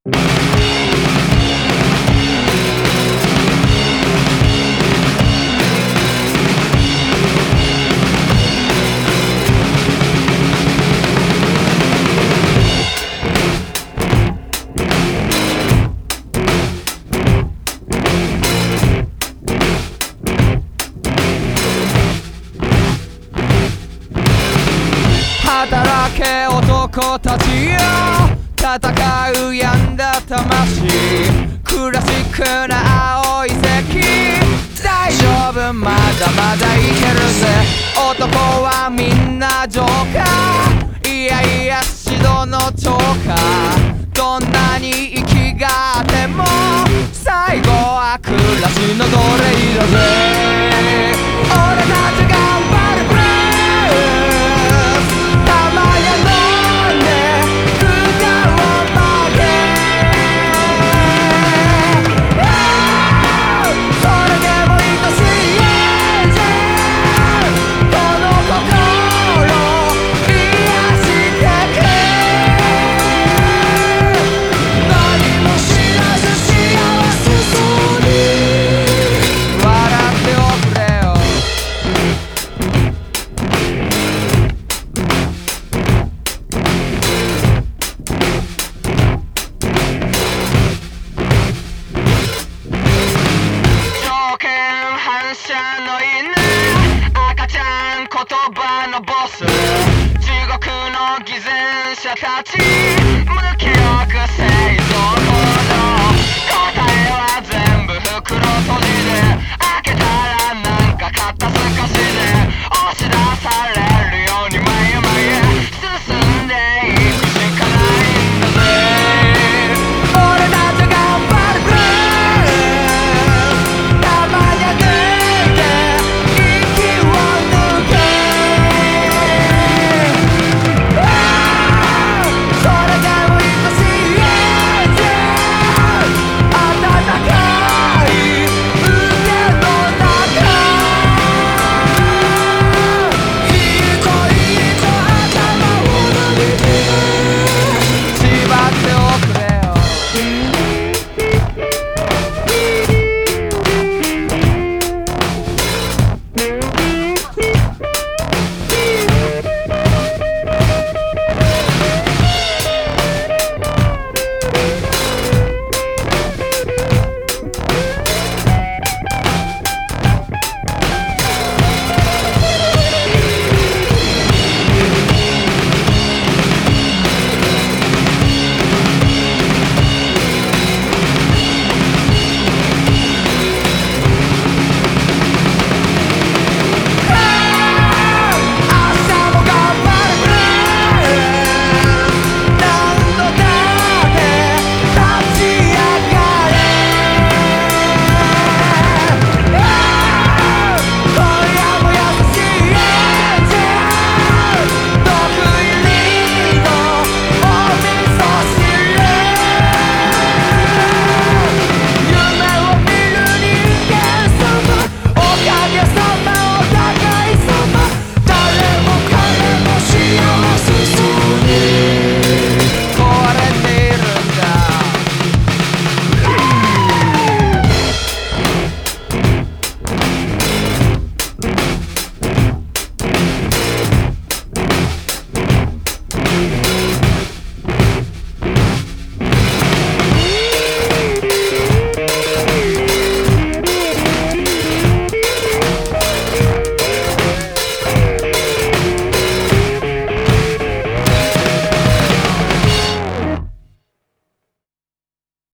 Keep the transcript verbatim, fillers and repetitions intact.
働け男たちよ、戦う病んだ魂、クラシックな青い席、大丈夫まだまだいけるぜ。男はみんなジョーカー、いやいや指導のチョーカー、どんなに息があっても最後は暮らしの奴隷だぜ。俺たち頑張るブルース、たまや飲んで歌を曲げ、それでも愛しいエンジン、この心癒してく、何も知らず幸せそうに笑っておくれよ。条件反射の犬、赤ちゃん言葉のボス、地獄の偽善者たち